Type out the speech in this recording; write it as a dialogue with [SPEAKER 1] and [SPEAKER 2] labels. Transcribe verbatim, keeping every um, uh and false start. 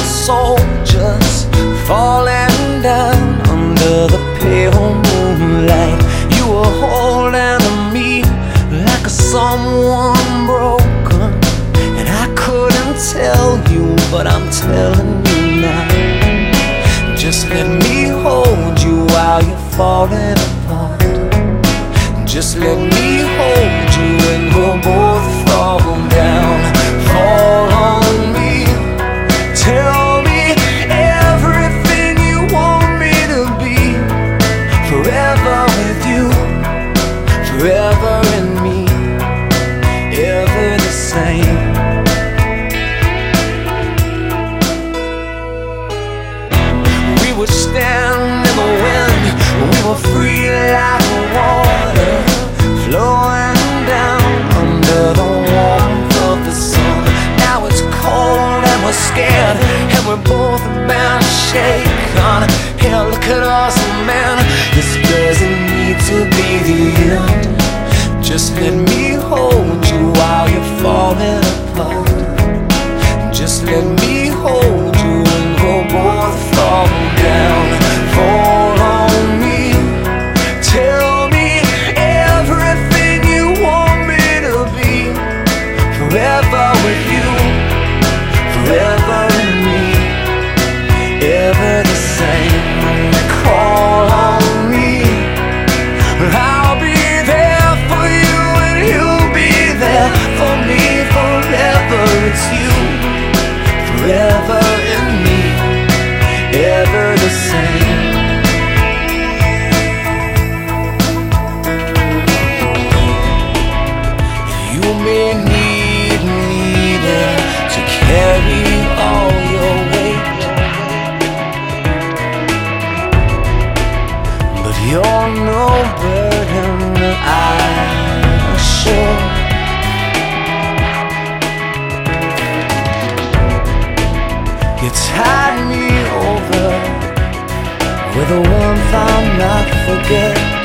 [SPEAKER 1] soldiers falling down under the pale moonlight. You were holding to me like someone broken, and I couldn't tell you, but I'm telling you now. Just let me hold you while you're falling apart. Just let me hold you and we'll both fall down. Fall on me. Tell me everything you want me to be. Forever with you, forever in me, ever the same. We would stand in the wind, we were free like water, flowing down under the warmth of the sun. Now it's cold and we're scared, and we're both bound to shake on. Hell, look at us, man, this doesn't need to be the end. Just let me hold you while you're falling apart. Just let me hold you and we'll both fall down. Fall on me. Tell me everything you want me to be. Forever with you, forever in me, ever the same. Call on me, I'll be there for you and you'll be there for me. Forever it's you, forever in me, ever the same. You may need me there to carry all your weight, but you're no burden, I'm sure. You tied me over with a warmth I'll not forget.